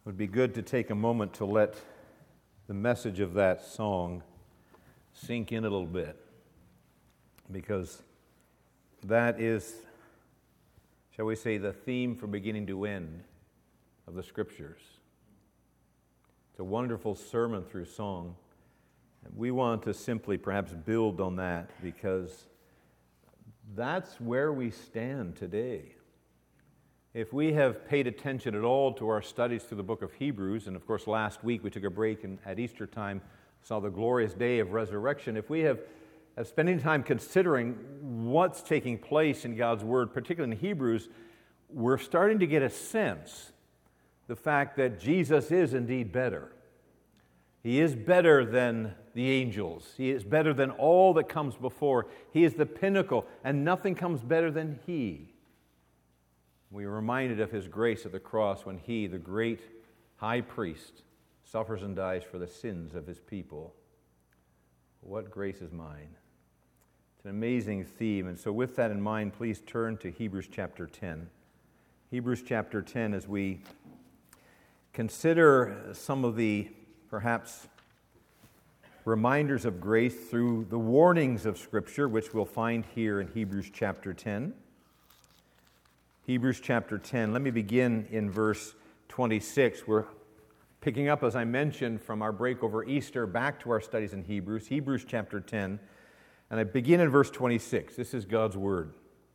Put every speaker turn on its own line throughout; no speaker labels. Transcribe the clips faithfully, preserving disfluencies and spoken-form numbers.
It would be good to take a moment to let the message of that song sink in a little bit, because that is, shall we say, the theme from beginning to end of the Scriptures. It's a wonderful sermon through song. We want to simply perhaps build on that, because that's where we stand today. If we have paid attention at all to our studies through the book of Hebrews, and of course last week we took a break and at Easter time saw the glorious day of resurrection, if we have, have spent any time considering what's taking place in God's Word, particularly in Hebrews, we're starting to get a sense the fact that Jesus is indeed better. He is better than the angels. He is better than all that comes before. He is the pinnacle, and nothing comes better than He. We are reminded of His grace at the cross when He, the great high priest, suffers and dies for the sins of His people. What grace is mine? It's an amazing theme. And so with that in mind, please turn to Hebrews chapter ten. Hebrews chapter ten, as we consider some of the, perhaps, reminders of grace through the warnings of Scripture, which we'll find here in Hebrews chapter ten. Hebrews chapter ten. Let me begin in verse twenty-six. We're picking up, as I mentioned, from our break over Easter back to our studies in Hebrews. Hebrews chapter ten. And I begin in verse twenty-six. This is God's Word.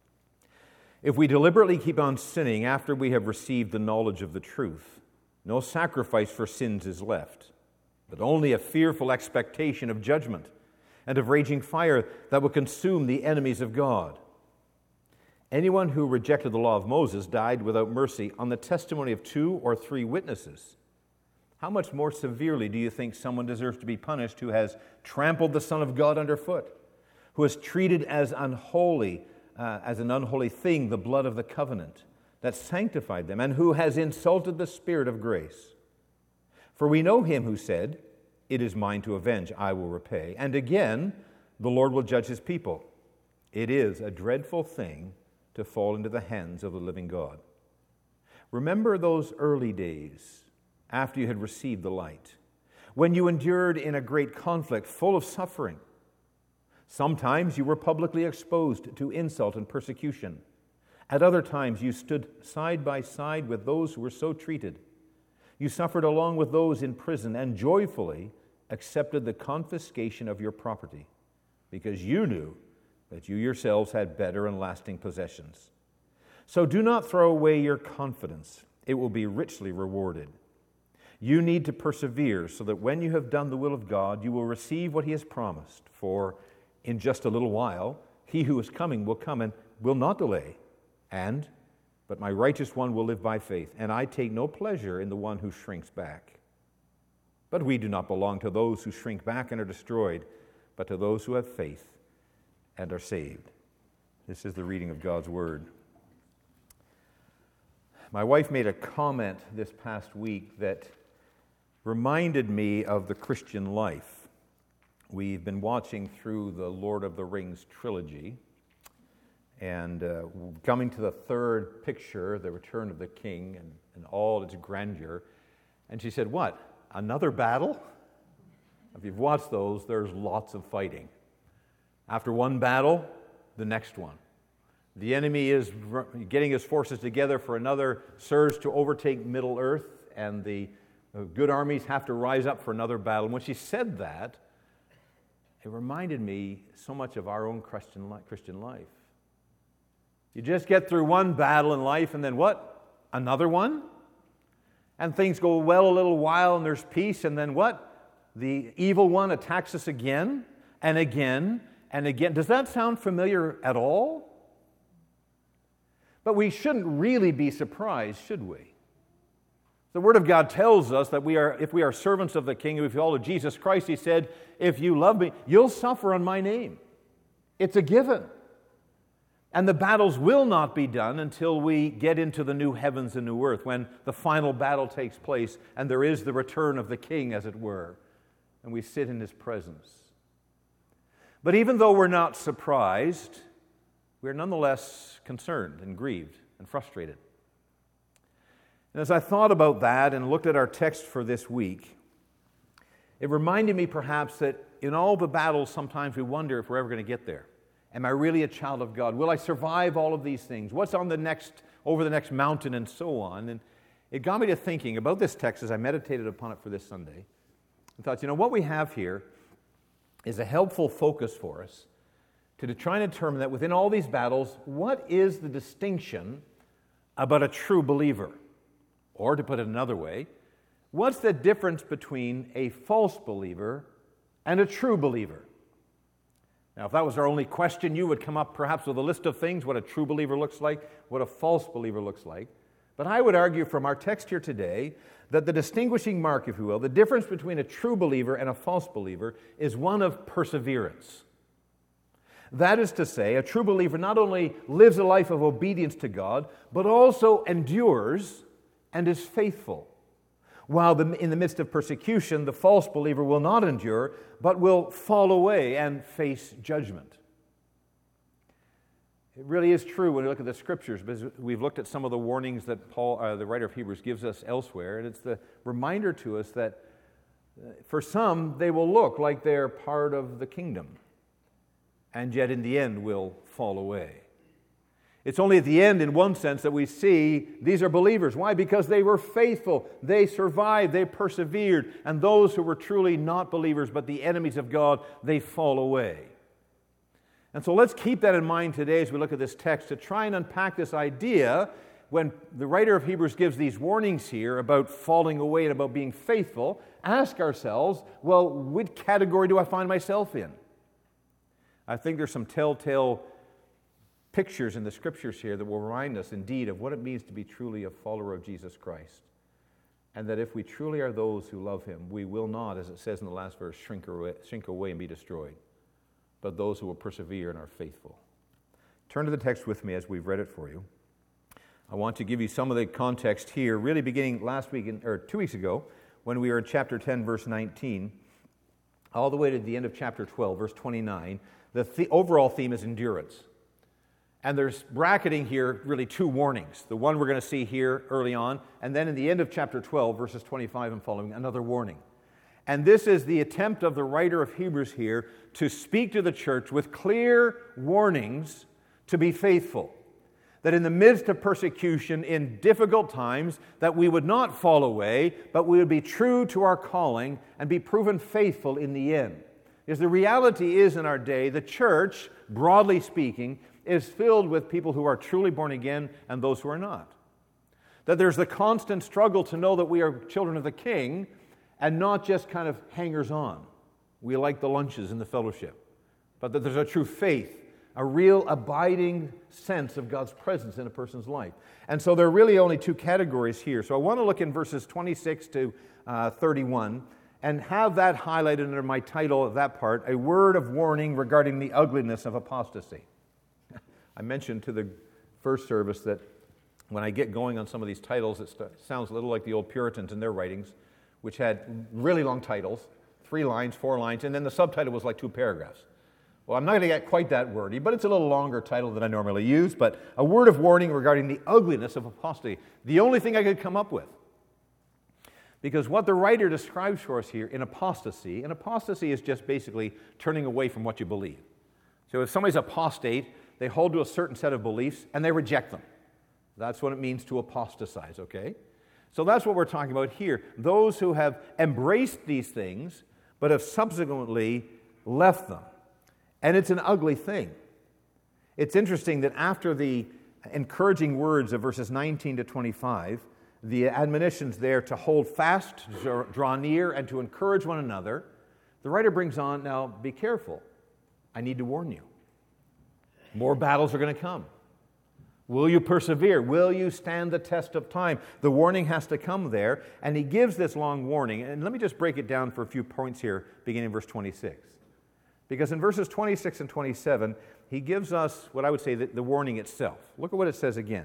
If we deliberately keep on sinning after we have received the knowledge of the truth, no sacrifice for sins is left, but only a fearful expectation of judgment and of raging fire that will consume the enemies of God. Anyone who rejected the law of Moses died without mercy on the testimony of two or three witnesses. How much more severely do you think someone deserves to be punished who has trampled the Son of God underfoot, who has treated as unholy, uh, as an unholy thing, the blood of the covenant that sanctified them, and who has insulted the Spirit of grace? For we know Him who said, "It is mine to avenge, I will repay." And again, the Lord will judge His people. It is a dreadful thing to fall into the hands of the living God. Remember those early days after you had received the light, when you endured in a great conflict full of suffering. Sometimes you were publicly exposed to insult and persecution. At other times you stood side by side with those who were so treated. You suffered along with those in prison and joyfully accepted the confiscation of your property, because you knew that you yourselves had better and lasting possessions. So do not throw away your confidence. It will be richly rewarded. You need to persevere so that when you have done the will of God, you will receive what He has promised. For in just a little while, He who is coming will come and will not delay. And, but my righteous one will live by faith, and I take no pleasure in the one who shrinks back. But we do not belong to those who shrink back and are destroyed, but to those who have faith and are saved. This is the reading of God's Word. My wife made a comment this past week that reminded me of the Christian life. We've been watching through the Lord of the Rings trilogy, and uh, coming to the third picture, the return of the king and, and all its grandeur. And she said, "What? Another battle?" If you've watched those, there's lots of fighting. After one battle, the next one. The enemy is getting his forces together for another surge to overtake Middle Earth, and the good armies have to rise up for another battle. And when she said that, it reminded me so much of our own Christian life. Christian life. You just get through one battle in life, and then what? Another one? And things go well a little while, and there's peace, and then what? The evil one attacks us again, and again, and again. Does that sound familiar at all? But we shouldn't really be surprised, should we? The Word of God tells us that we are, if we are servants of the King, if we follow Jesus Christ, He said, "If you love me, you'll suffer on my name." It's a given. And the battles will not be done until we get into the new heavens and new earth, when the final battle takes place and there is the return of the King, as it were, and we sit in His presence. But even though we're not surprised, we're nonetheless concerned and grieved and frustrated. And as I thought about that and looked at our text for this week, it reminded me perhaps that in all the battles, sometimes we wonder if we're ever going to get there. Am I really a child of God? Will I survive all of these things? What's on the next, over the next mountain, and so on? And it got me to thinking about this text as I meditated upon it for this Sunday. I thought, you know, what we have here is a helpful focus for us to try and determine that within all these battles, what is the distinction about a true believer? Or to put it another way, what's the difference between a false believer and a true believer? Now, if that was our only question, you would come up perhaps with a list of things, what a true believer looks like, what a false believer looks like. But I would argue from our text here today that the distinguishing mark, if you will, the difference between a true believer and a false believer is one of perseverance. That is to say, a true believer not only lives a life of obedience to God, but also endures and is faithful. While the, in the midst of persecution, the false believer will not endure, but will fall away and face judgment. It really is true when we look at the Scriptures, because we've looked at some of the warnings that Paul, uh, the writer of Hebrews, gives us elsewhere, and it's the reminder to us that uh, for some, they will look like they're part of the kingdom, and yet in the end will fall away. It's only at the end, in one sense, that we see these are believers. Why? Because they were faithful, they survived, they persevered, and those who were truly not believers but the enemies of God, they fall away. And so let's keep that in mind today as we look at this text to try and unpack this idea when the writer of Hebrews gives these warnings here about falling away and about being faithful. Ask ourselves, well, which category do I find myself in? I think there's some telltale pictures in the Scriptures here that will remind us indeed of what it means to be truly a follower of Jesus Christ. And that if we truly are those who love Him, we will not, as it says in the last verse, shrink away, shrink away and be destroyed, but those who will persevere and are faithful. Turn to the text with me as we've read it for you. I want to give you some of the context here, really beginning last week, in, or two weeks ago, when we were in chapter ten, verse nineteen, all the way to the end of chapter twelve, verse twenty-nine. The, the overall theme is endurance. And there's bracketing here really two warnings. The one we're going to see here early on, and then in the end of chapter twelve, verses twenty-five and following, another warning. And this is the attempt of the writer of Hebrews here to speak to the church with clear warnings to be faithful. That in the midst of persecution, in difficult times, that we would not fall away, but we would be true to our calling and be proven faithful in the end. Because the reality is in our day, the church, broadly speaking, is filled with people who are truly born again and those who are not. That there's the constant struggle to know that we are children of the King and not just kind of hangers-on. We like the lunches and the fellowship. But that there's a true faith, a real abiding sense of God's presence in a person's life. And so there are really only two categories here. So I want to look in verses twenty-six to uh, thirty-one and have that highlighted under my title of that part, a word of warning regarding the ugliness of apostasy. I mentioned to the first service that when I get going on some of these titles, it st- sounds a little like the old Puritans in their writings, which had really long titles, three lines, four lines, and then the subtitle was like two paragraphs. Well, I'm not going to get quite that wordy, but it's a little longer title than I normally use, but a word of warning regarding the ugliness of apostasy. The only thing I could come up with. Because what the writer describes for us here in apostasy, and apostasy is just basically turning away from what you believe. So if somebody's apostate, they hold to a certain set of beliefs and they reject them. That's what it means to apostatize, okay? So that's what we're talking about here. Those who have embraced these things but have subsequently left them. And it's an ugly thing. It's interesting that after the encouraging words of verses nineteen to twenty-five, the admonitions there to hold fast, to draw near, and to encourage one another, the writer brings on, now be careful. I need to warn you. More battles are going to come. Will you persevere? Will you stand the test of time? The warning has to come there, and he gives this long warning. And let me just break it down for a few points here, beginning in verse twenty-six. Because in verses twenty-six and twenty-seven, he gives us what I would say the, the warning itself. Look at what it says again.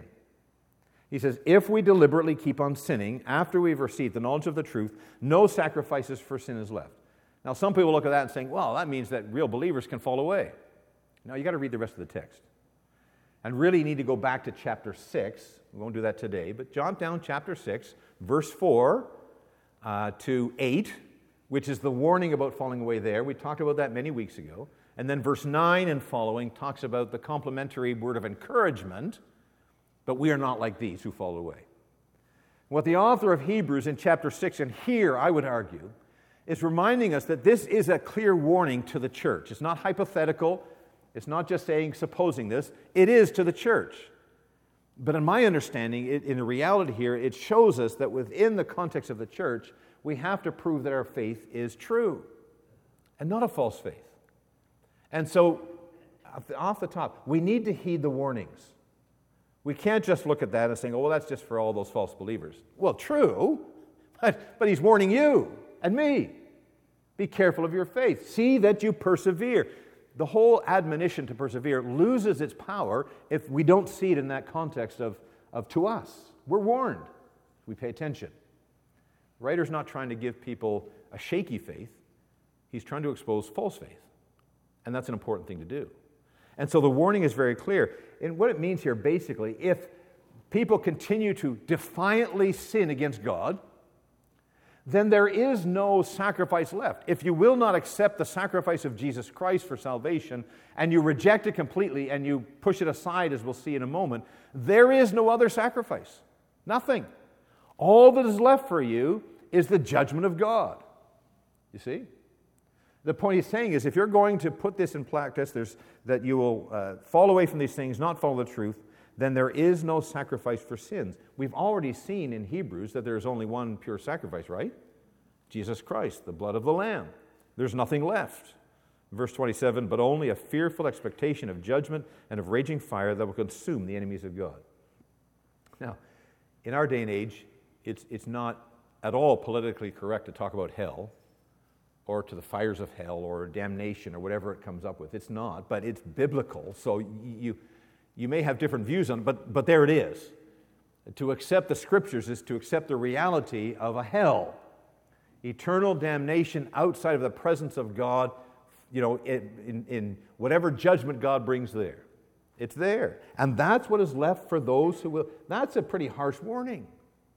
He says, if we deliberately keep on sinning after we've received the knowledge of the truth, no sacrifices for sin is left. Now, some people look at that and think, well, that means that real believers can fall away. Now, you got to read the rest of the text. And really you need to go back to chapter six. We won't do that today, but jot down chapter six, verse four uh, to eight, which is the warning about falling away there. We talked about that many weeks ago. And then verse nine and following talks about the complementary word of encouragement, but we are not like these who fall away. What the author of Hebrews in chapter six, and here I would argue, is reminding us that this is a clear warning to the church. It's not hypothetical. It's not just saying, supposing this. It is to the church. But in my understanding, it, in the reality here, it shows us that within the context of the church, we have to prove that our faith is true and not a false faith. And so, off the top, we need to heed the warnings. We can't just look at that and say, oh, well, that's just for all those false believers. Well, true, but, but he's warning you and me. Be careful of your faith. See that you persevere. The whole admonition to persevere loses its power if we don't see it in that context of, of to us. We're warned. We pay attention. The writer's not trying to give people a shaky faith. He's trying to expose false faith. And that's an important thing to do. And so the warning is very clear. And what it means here, basically, if people continue to defiantly sin against God, then there is no sacrifice left. If you will not accept the sacrifice of Jesus Christ for salvation, and you reject it completely, and you push it aside, as we'll see in a moment, there is no other sacrifice. Nothing. All that is left for you is the judgment of God. You see? The point he's saying is if you're going to put this in practice, there's, that you will uh, fall away from these things, not follow the truth, then there is no sacrifice for sins. We've already seen in Hebrews that there's only one pure sacrifice, right? Jesus Christ, the blood of the Lamb. There's nothing left. Verse twenty-seven, but only a fearful expectation of judgment and of raging fire that will consume the enemies of God. Now, in our day and age, it's, it's not at all politically correct to talk about hell, or to the fires of hell, or damnation, or whatever it comes up with. It's not, but it's biblical, so you you may have different views on it, but, but there it is. To accept the Scriptures is to accept the reality of a hell. Eternal damnation outside of the presence of God, you know, in, in whatever judgment God brings there. It's there. And that's what is left for those who will. That's a pretty harsh warning.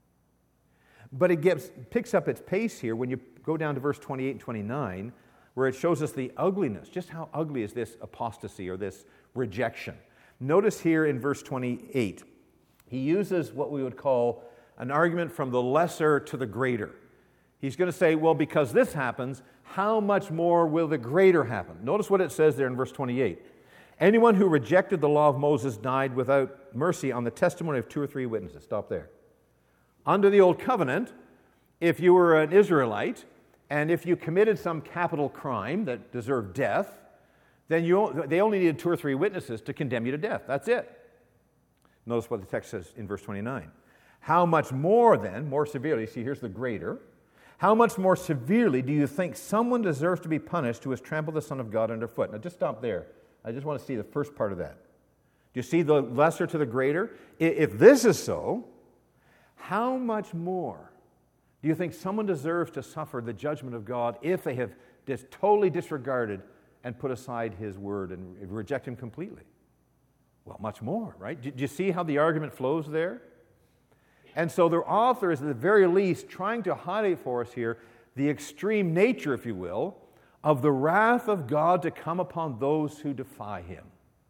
But it gets, picks up its pace here when you go down to verse twenty-eight and twenty-nine, where it shows us the ugliness. Just how ugly is this apostasy or this rejection? Notice here in verse twenty-eight, he uses what we would call an argument from the lesser to the greater. He's going to say, well, because this happens, how much more will the greater happen? Notice what it says there in verse twenty-eight. Anyone who rejected the law of Moses died without mercy on the testimony of two or three witnesses. Stop there. Under the old covenant, if you were an Israelite, and if you committed some capital crime that deserved death, then you, they only needed two or three witnesses to condemn you to death. That's it. Notice what the text says in verse twenty-nine. How much more then, more severely, see here's the greater, how much more severely do you think someone deserves to be punished who has trampled the Son of God underfoot? Now just stop there. I just want to see the first part of that. Do you see the lesser to the greater? If this is so, how much more do you think someone deserves to suffer the judgment of God if they have just totally disregarded and put aside His word and reject Him completely? Well, much more, right? Do you see how the argument flows there? And so the author is at the very least trying to highlight for us here the extreme nature, if you will, of the wrath of God to come upon those who defy Him.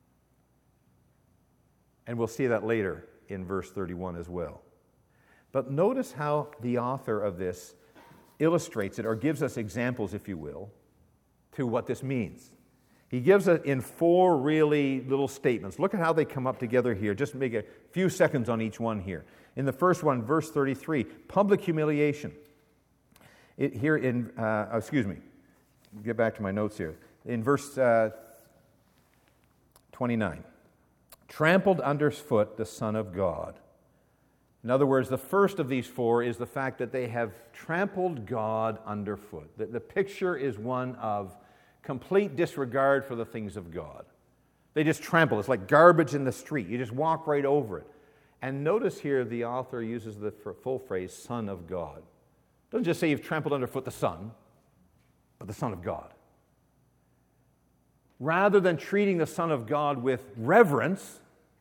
And we'll see that later in verse thirty-one as well. But notice how the author of this illustrates it, or gives us examples, if you will, to what this means. He gives it in four really little statements. Look at how they come up together here. Just make a few seconds on each one here. In the first one, verse thirty-three, public humiliation. It, here in, uh, excuse me, get back to my notes here. In verse uh, twenty-nine, trampled underfoot the Son of God. In other words, the first of these four is the fact that they have trampled God underfoot. The, the picture is one of complete disregard for the things of God. They just trample. It's like garbage in the street. You just walk right over it. And notice here the author uses the full phrase, Son of God. Doesn't just say you've trampled underfoot the Son, but the Son of God. Rather than treating the Son of God with reverence,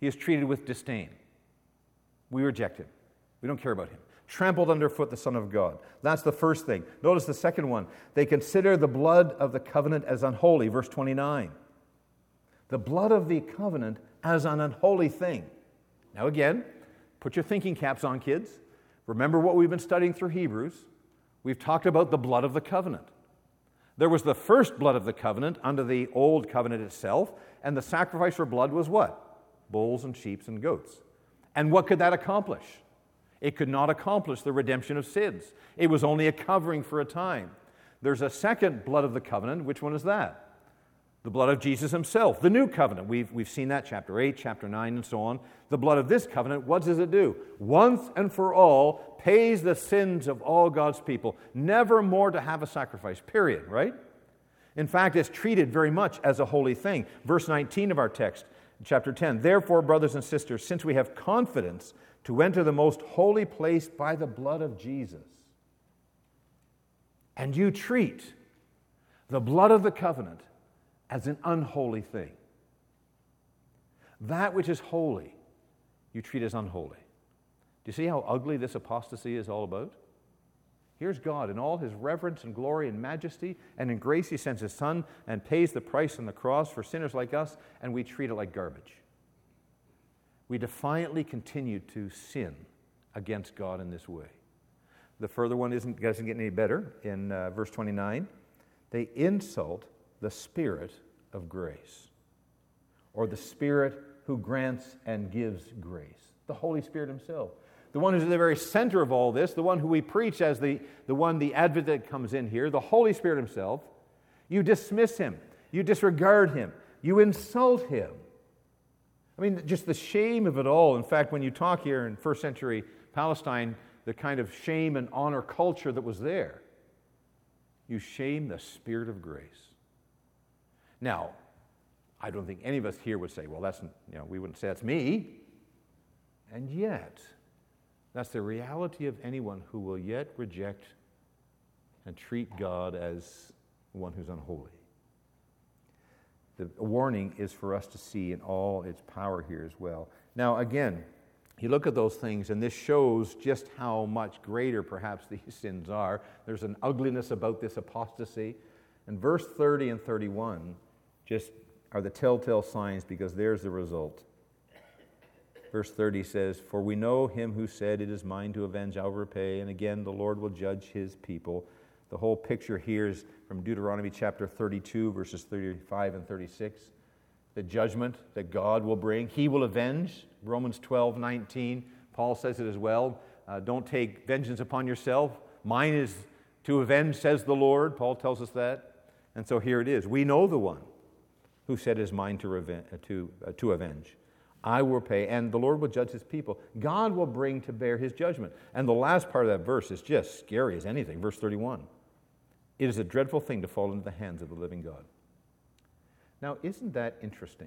He is treated with disdain. We reject him. We don't care about him. Trampled underfoot the Son of God. That's the first thing. Notice the second one. They consider the blood of the covenant as unholy. Verse twenty-nine. The blood of the covenant as an unholy thing. Now again, put your thinking caps on, kids. Remember what we've been studying through Hebrews. We've talked about the blood of the covenant. There was the first blood of the covenant under the old covenant itself, and the sacrifice for blood was what? Bulls and sheep and goats. And what could that accomplish? It could not accomplish the redemption of sins. It was only a covering for a time. There's a second blood of the covenant. Which one is that? The blood of Jesus himself, the new covenant. We've, we've seen that, chapter eight, chapter nine, and so on. The blood of this covenant, what does it do? Once and for all, pays the sins of all God's people, never more to have a sacrifice, period, right? In fact, it's treated very much as a holy thing. Verse nineteen of our text, chapter ten, therefore, brothers and sisters, since we have confidence to enter the most holy place by the blood of Jesus, and you treat the blood of the covenant as an unholy thing. That which is holy, you treat as unholy. Do you see how ugly this apostasy is all about? Here's God in all his reverence and glory and majesty, and in grace he sends his Son and pays the price on the cross for sinners like us, and we treat it like garbage. We defiantly continue to sin against God in this way. The further one isn't, doesn't get any better. In uh, verse twenty-nine, they insult the Spirit of grace, or the Spirit who grants and gives grace, the Holy Spirit himself. The one who's at the very center of all this, the one who we preach as the, the one, the advocate comes in here, the Holy Spirit himself. You dismiss him. You disregard him. You insult him. I mean, just the shame of it all. In fact, when you talk here in first century Palestine, the kind of shame and honor culture that was there, you shame the Spirit of grace. Now, I don't think any of us here would say, well, that's, you know, we wouldn't say that's me. And yet, that's the reality of anyone who will yet reject and treat God as one who's unholy. The warning is for us to see in all its power here as well. Now, again, you look at those things, and this shows just how much greater perhaps these sins are. There's an ugliness about this apostasy. And verse thirty and thirty-one just are the telltale signs, because there's the result. Verse thirty says, for we know him who said, it is mine to avenge, I'll repay. And again, the Lord will judge his people. The whole picture here is from Deuteronomy chapter thirty-two, verses thirty-five and thirty-six. The judgment that God will bring. He will avenge. Romans twelve nineteen. Paul says it as well. Uh, don't take vengeance upon yourself. Mine is to avenge, says the Lord. Paul tells us that. And so here it is. We know the one who said it is mine to, reven- uh, to, uh, to avenge. I will pay, and the Lord will judge his people. God will bring to bear his judgment. And the last part of that verse is just scary as anything. Verse thirty-one. It is a dreadful thing to fall into the hands of the living God. Now, isn't that interesting?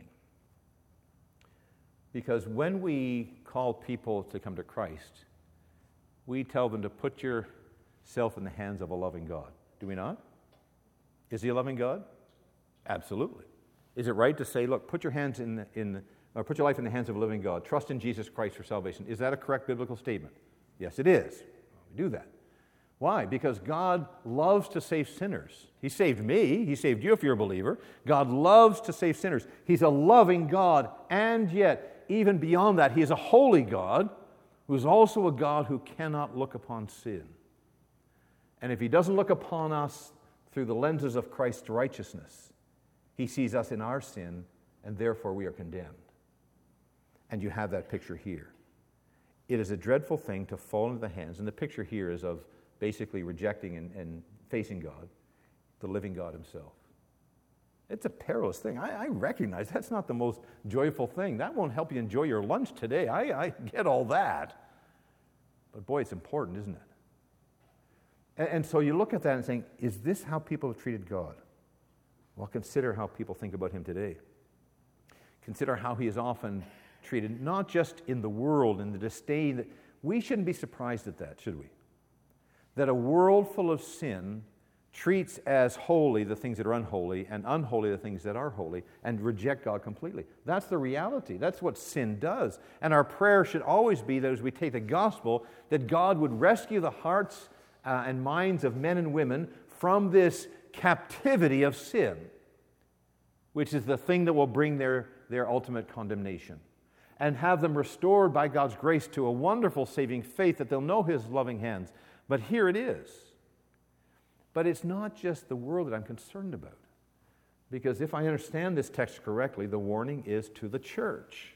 Because when we call people to come to Christ, we tell them to put yourself in the hands of a loving God. Do we not? Is he a loving God? Absolutely. Is it right to say, look, put your hands in, the, in the, or put your life in the hands of a living God. Trust in Jesus Christ for salvation. Is that a correct biblical statement? Yes, it is. We do that. Why? Because God loves to save sinners. He saved me. He saved you if you're a believer. God loves to save sinners. He's a loving God, and yet, even beyond that, he is a holy God who is also a God who cannot look upon sin. And if he doesn't look upon us through the lenses of Christ's righteousness, he sees us in our sin, and therefore we are condemned. And you have that picture here. It is a dreadful thing to fall into the hands, and the picture here is of basically rejecting and, and facing God, the living God himself. It's a perilous thing. I, I recognize that's not the most joyful thing. That won't help you enjoy your lunch today. I, I get all that. But boy, it's important, isn't it? And, and so you look at that and think, is this how people have treated God? Well, consider how people think about him today. Consider how he is often treated, not just in the world, in the disdain. That we shouldn't be surprised at that, should we? That a world full of sin treats as holy the things that are unholy and unholy the things that are holy, and reject God completely. That's the reality. That's what sin does. And our prayer should always be that as we take the gospel, that God would rescue the hearts uh, and minds of men and women from this captivity of sin, which is the thing that will bring their, their ultimate condemnation, and have them restored by God's grace to a wonderful saving faith that they'll know His loving hands. But here it is. But it's not just the world that I'm concerned about. Because if I understand this text correctly, the warning is to the church.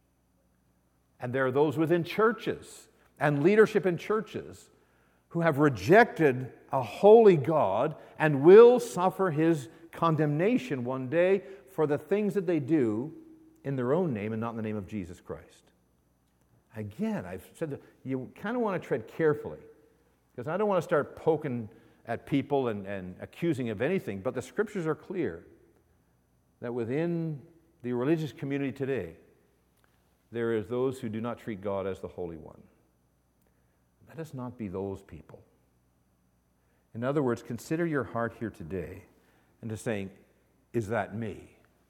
And there are those within churches and leadership in churches who have rejected a holy God and will suffer His condemnation one day for the things that they do in their own name and not in the name of Jesus Christ. Again, I've said that you kind of want to tread carefully, because I don't want to start poking at people and, and accusing of anything, but the Scriptures are clear that within the religious community today, there is those who do not treat God as the Holy One. Let us not be those people. In other words, consider your heart here today and to saying, is that me?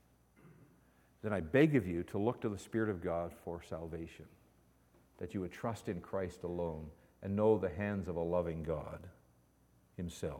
Then I beg of you to look to the Spirit of God for salvation, that you would trust in Christ alone and know the hands of a loving God Himself.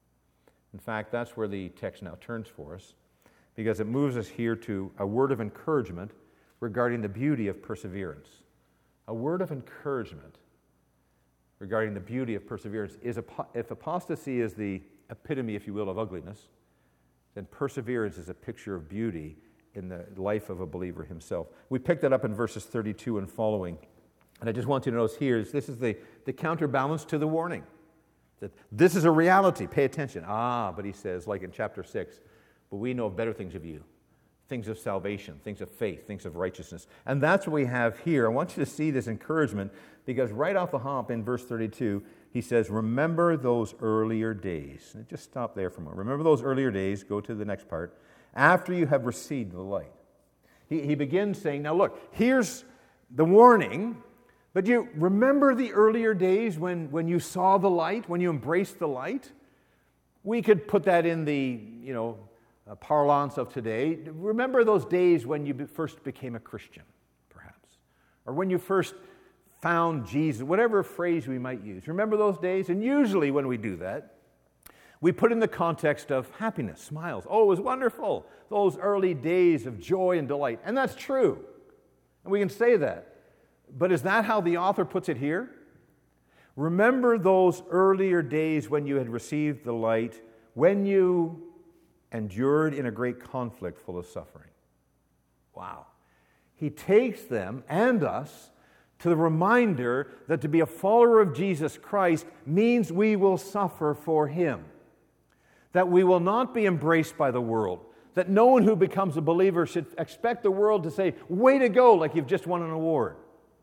In fact, that's where the text now turns for us, because it moves us here to a word of encouragement regarding the beauty of perseverance. A word of encouragement regarding the beauty of perseverance is, if apostasy is the epitome, if you will, of ugliness, then perseverance is a picture of beauty in the life of a believer himself. We pick that up in verses thirty-two and following. And I just want you to notice here, is this is the, the counterbalance to the warning. That this is a reality. Pay attention. Ah, but he says, like in chapter six, but we know better things of you. Things of salvation, things of faith, things of righteousness. And that's what we have here. I want you to see this encouragement, because right off the hop in verse thirty-two, he says, remember those earlier days. And just stop there for a moment. Remember those earlier days. Go to the next part. After you have received the light. He, he begins saying, now look, here's the warning, but you remember the earlier days when, when you saw the light, when you embraced the light? We could put that in the, you know, uh, parlance of today. Remember those days when you first became a Christian, perhaps, or when you first found Jesus, whatever phrase we might use. Remember those days? And usually when we do that, we put in the context of happiness, smiles. Oh, it was wonderful, those early days of joy and delight. And that's true. And we can say that. But is that how the author puts it here? Remember those earlier days when you had received the light, when you endured in a great conflict full of suffering. Wow. He takes them and us to the reminder that to be a follower of Jesus Christ means we will suffer for Him. That we will not be embraced by the world. That no one who becomes a believer should expect the world to say, way to go, like you've just won an award.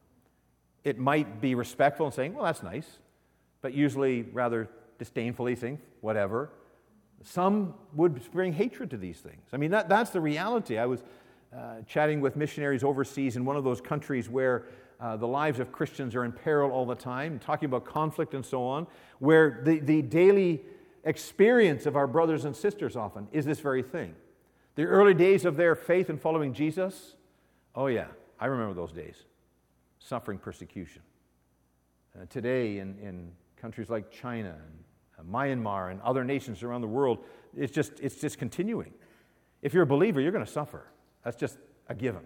It might be respectful and saying, well, that's nice, but usually rather disdainfully saying, whatever. Some would bring hatred to these things. I mean, that, that's the reality. I was uh, chatting with missionaries overseas in one of those countries where uh, the lives of Christians are in peril all the time, talking about conflict and so on, where the, the daily experience of our brothers and sisters often is this very thing. The early days of their faith in following Jesus, oh yeah, I remember those days. Suffering persecution. Uh, today in, in countries like China and uh, Myanmar and other nations around the world, it's just, it's just continuing. If you're a believer, you're going to suffer. That's just a given.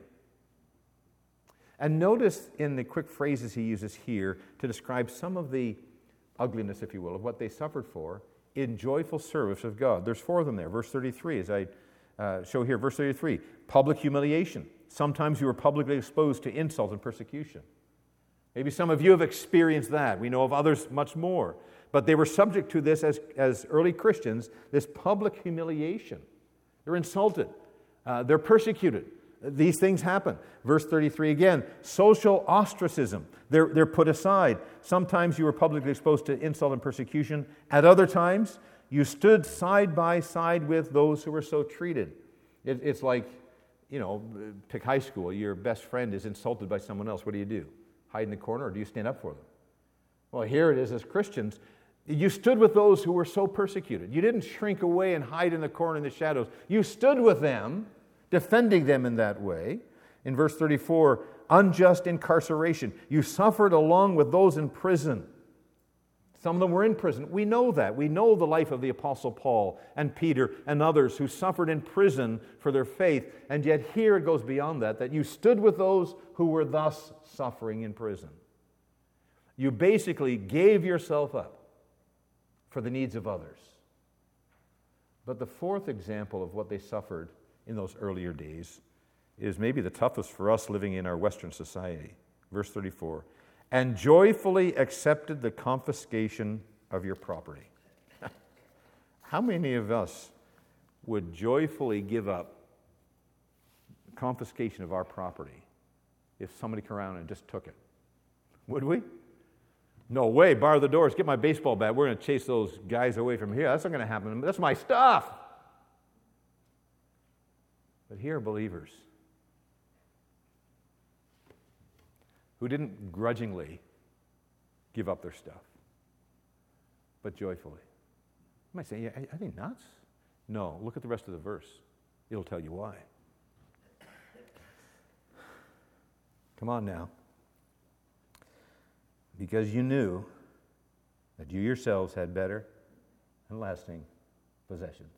And notice in the quick phrases he uses here to describe some of the ugliness, if you will, of what they suffered for in joyful service of God. There's four of them there. Verse thirty-three, as I uh, show here, verse thirty-three, public humiliation. Sometimes you were publicly exposed to insult and persecution. Maybe some of you have experienced that. We know of others much more. But they were subject to this as, as early Christians, this public humiliation. They're insulted. Uh, they're persecuted. These things happen. Verse thirty-three again, social ostracism. They're, they're put aside. Sometimes you were publicly exposed to insult and persecution. At other times, you stood side by side with those who were so treated. It, it's like, you know, pick high school. Your best friend is insulted by someone else. What do you do? Hide in the corner, or do you stand up for them? Well, here it is as Christians. You stood with those who were so persecuted. You didn't shrink away and hide in the corner in the shadows. You stood with them, defending them in that way. In verse thirty-four, unjust incarceration. You suffered along with those in prison. Some of them were in prison. We know that. We know the life of the Apostle Paul and Peter and others who suffered in prison for their faith. And yet here it goes beyond that, that you stood with those who were thus suffering in prison. You basically gave yourself up for the needs of others. But the fourth example of what they suffered in those earlier days is maybe the toughest for us living in our Western society. Verse thirty-four. And joyfully accepted the confiscation of your property. How many of us would joyfully give up confiscation of our property if somebody came around and just took it? Would we? No way, bar the doors, get my baseball bat. We're going to chase those guys away from here. That's not going to happen. That's my stuff. But here are believers who didn't grudgingly give up their stuff, but joyfully. You might say, yeah, are they nuts? No, look at the rest of the verse. It'll tell you why. Come on now. Because you knew that you yourselves had better and lasting possessions.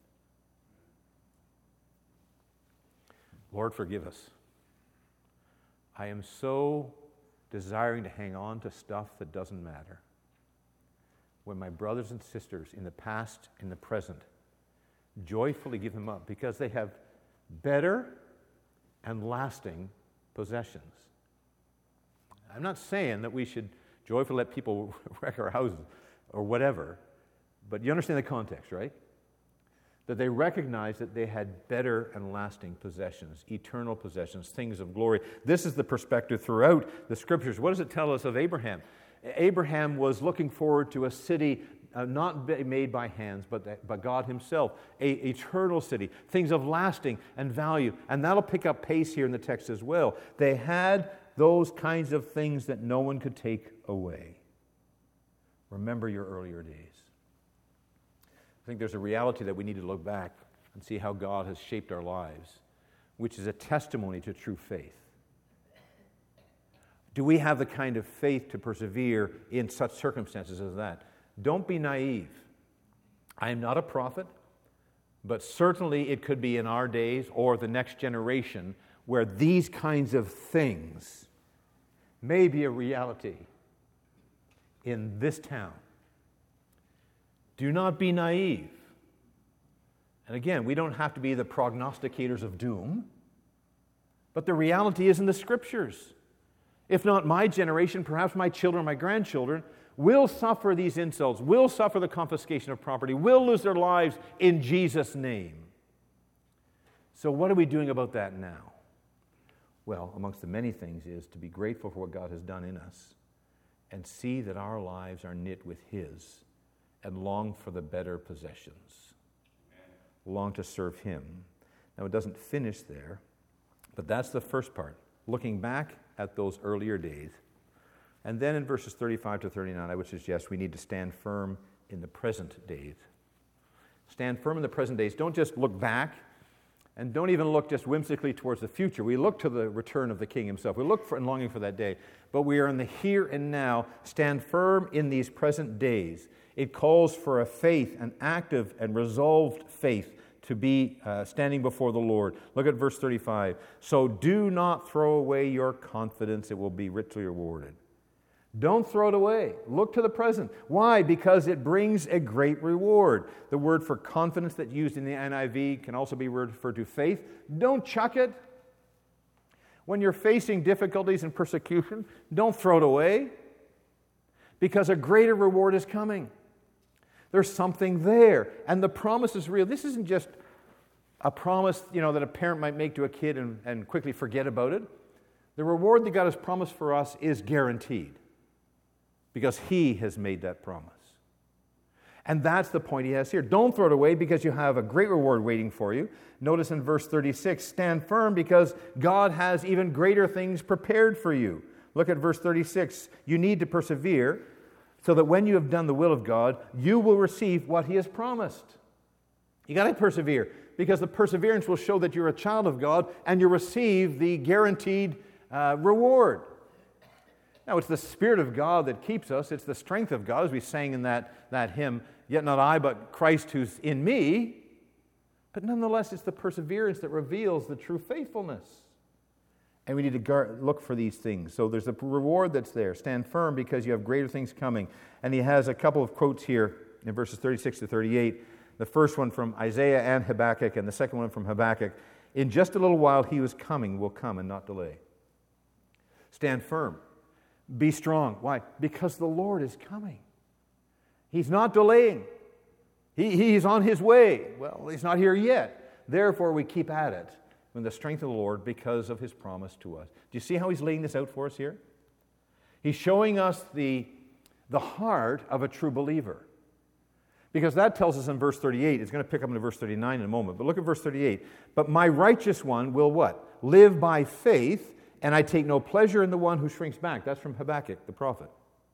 Lord, forgive us. I am so desiring to hang on to stuff that doesn't matter, when my brothers and sisters in the past and the present joyfully give them up because they have better and lasting possessions. I'm not saying that we should joyfully let people wreck our houses or whatever, but you understand the context, right? That they recognized that they had better and lasting possessions, eternal possessions, things of glory. This is the perspective throughout the Scriptures. What does it tell us of Abraham? Abraham was looking forward to a city uh, not made by hands, but by God himself, a eternal city, things of lasting and value. And that'll pick up pace here in the text as well. They had those kinds of things that no one could take away. Remember your earlier days. I think there's a reality that we need to look back and see how God has shaped our lives, which is a testimony to true faith. Do we have the kind of faith to persevere in such circumstances as that? Don't be naive. I am not a prophet, but certainly it could be in our days or the next generation where these kinds of things may be a reality in this town. Do not be naive. And again, we don't have to be the prognosticators of doom, but the reality is in the Scriptures. If not my generation, perhaps my children, my grandchildren, will suffer these insults, will suffer the confiscation of property, will lose their lives in Jesus' name. So what are we doing about that now? Well, amongst the many things is to be grateful for what God has done in us and see that our lives are knit with His and long for the better possessions. Amen. Long to serve Him. Now, it doesn't finish there, but that's the first part, looking back at those earlier days. And then in verses thirty-five to thirty-nine, I would suggest we need to stand firm in the present days. Stand firm in the present days. Don't just look back, and don't even look just whimsically towards the future. We look to the return of the King himself. We look for and longing for that day. But we are in the here and now. Stand firm in these present days. It calls for a faith, an active and resolved faith, to be uh, standing before the Lord. Look at verse thirty-five. So do not throw away your confidence. It will be richly rewarded. Don't throw it away. Look to the present. Why? Because it brings a great reward. The word for confidence that's used in the N I V can also be referred to faith. Don't chuck it. When you're facing difficulties and persecution, don't throw it away, because a greater reward is coming. There's something there, and the promise is real. This isn't just a promise, you know, that a parent might make to a kid and, and quickly forget about it. The reward that God has promised for us is guaranteed, because He has made that promise. And that's the point He has here. Don't throw it away, because you have a great reward waiting for you. Notice in verse thirty-six, stand firm because God has even greater things prepared for you. Look at verse thirty-six. You need to persevere so that when you have done the will of God, you will receive what He has promised. You got to persevere, because the perseverance will show that you're a child of God and you receive the guaranteed uh, reward. Now, it's the Spirit of God that keeps us. It's the strength of God, as we sang in that, that hymn, yet not I, but Christ who's in me. But nonetheless, it's the perseverance that reveals the true faithfulness. And we need to guard, look for these things. So there's a reward that's there. Stand firm because you have greater things coming. And he has a couple of quotes here in verses thirty-six to thirty-eight. The first one from Isaiah and Habakkuk, and the second one from Habakkuk. In just a little while he was coming, will come and not delay. Stand firm. Be strong. Why? Because the Lord is coming. He's not delaying. He, he's on His way. Well, He's not here yet. Therefore, we keep at it in the strength of the Lord because of His promise to us. Do you see how He's laying this out for us here? He's showing us the, the heart of a true believer. Because that tells us in verse thirty-eight, it's going to pick up in verse thirty-nine in a moment, but look at verse thirty-eight. But my righteous one will what? Live by faith, and I take no pleasure in the one who shrinks back. That's from Habakkuk, the prophet.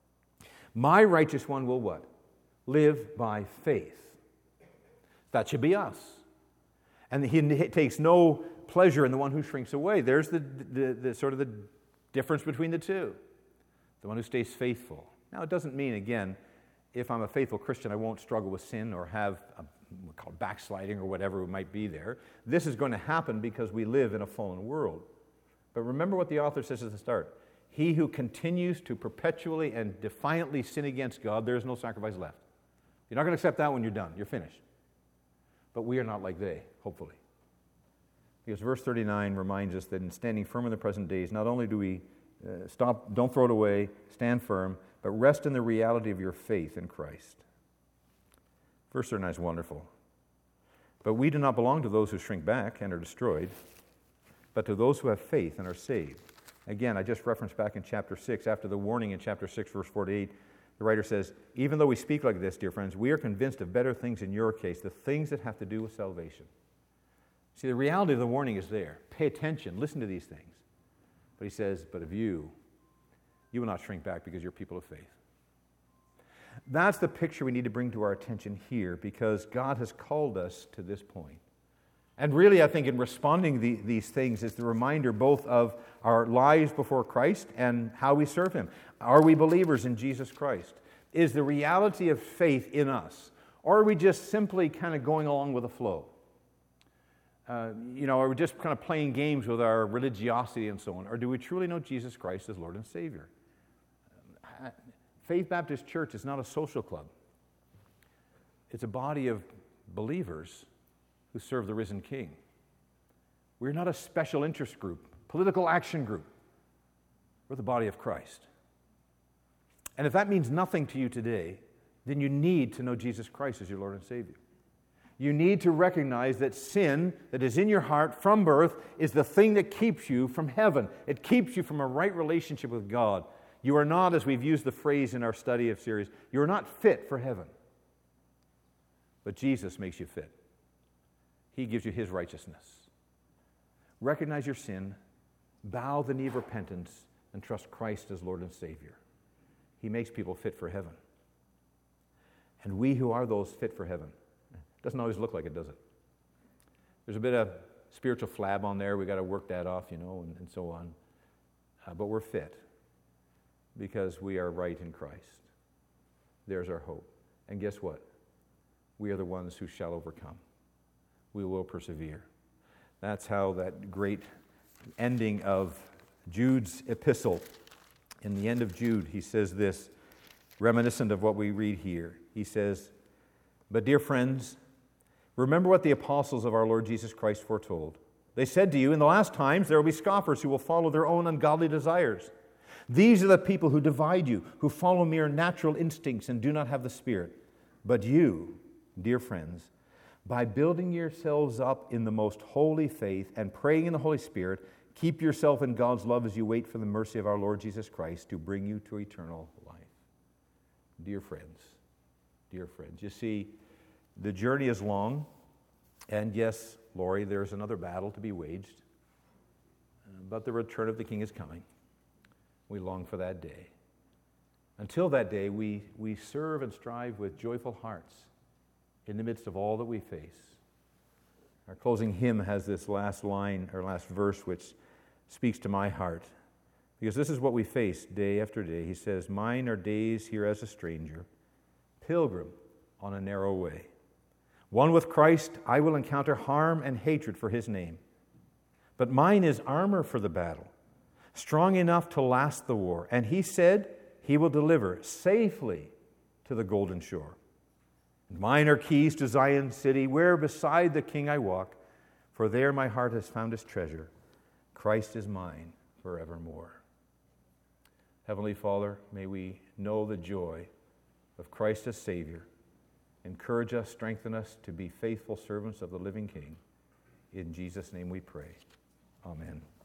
My righteous one will what? Live by faith. That should be us. And he takes no pleasure in the one who shrinks away. There's the, the, the sort of the difference between the two. The one who stays faithful. Now, it doesn't mean, again, if I'm a faithful Christian, I won't struggle with sin or have a, we call it backsliding or whatever might be there. This is going to happen because we live in a fallen world. But remember what the author says at the start. He who continues to perpetually and defiantly sin against God, there is no sacrifice left. You're not going to accept that when you're done. You're finished. But we are not like they, hopefully. Because verse thirty-nine reminds us that in standing firm in the present days, not only do we uh, stop, don't throw it away, stand firm, but rest in the reality of your faith in Christ. Verse thirty-nine is wonderful. But we do not belong to those who shrink back and are destroyed, but to those who have faith and are saved. Again, I just referenced back in chapter six, after the warning in chapter six, verse forty-eight, the writer says, even though we speak like this, dear friends, we are convinced of better things in your case, the things that have to do with salvation. See, the reality of the warning is there. Pay attention. Listen to these things. But he says, but of you, you will not shrink back because you're people of faith. That's the picture we need to bring to our attention here, because God has called us to this point. And really, I think in responding to the, these things is the reminder both of our lives before Christ and how we serve Him. Are we believers in Jesus Christ? Is the reality of faith in us? Or are we just simply kind of going along with the flow? Uh, you know, are we just kind of playing games with our religiosity and so on? Or do we truly know Jesus Christ as Lord and Savior? Faith Baptist Church is not a social club. It's a body of believers who serve the risen King. We're not a special interest group, political action group. We're the body of Christ. And if that means nothing to you today, then you need to know Jesus Christ as your Lord and Savior. You need to recognize that sin that is in your heart from birth is the thing that keeps you from heaven. It keeps you from a right relationship with God. You are not, as we've used the phrase in our study of series, you are not fit for heaven. But Jesus makes you fit. He gives you His righteousness. Recognize your sin, bow the knee of repentance, and trust Christ as Lord and Savior. He makes people fit for heaven. And we who are those fit for heaven, it doesn't always look like it, does it? There's a bit of spiritual flab on there. We've got to work that off, you know, and, and so on. Uh, but we're fit because we are right in Christ. There's our hope. And guess what? We are the ones who shall overcome. We will persevere. That's how that great ending of Jude's epistle. In the end of Jude, he says this, reminiscent of what we read here. He says, but dear friends, remember what the apostles of our Lord Jesus Christ foretold. They said to you, in the last times there will be scoffers who will follow their own ungodly desires. These are the people who divide you, who follow mere natural instincts and do not have the Spirit. But you, dear friends, by building yourselves up in the most holy faith and praying in the Holy Spirit, keep yourself in God's love as you wait for the mercy of our Lord Jesus Christ to bring you to eternal life. Dear friends, dear friends, you see, the journey is long, and yes, Lori, there's another battle to be waged, but the return of the King is coming. We long for that day. Until that day, we, we serve and strive with joyful hearts in the midst of all that we face. Our closing hymn has this last line, or last verse, which speaks to my heart. Because this is what we face day after day. He says, "Mine are days here as a stranger, pilgrim on a narrow way. One with Christ, I will encounter harm and hatred for his name. But mine is armor for the battle, strong enough to last the war. And he said he will deliver safely to the golden shore. And mine are keys to Zion city, where beside the King I walk, for there my heart has found its treasure. Christ is mine forevermore." Heavenly Father, may we know the joy of Christ as Savior. Encourage us, strengthen us to be faithful servants of the living King. In Jesus' name we pray. Amen.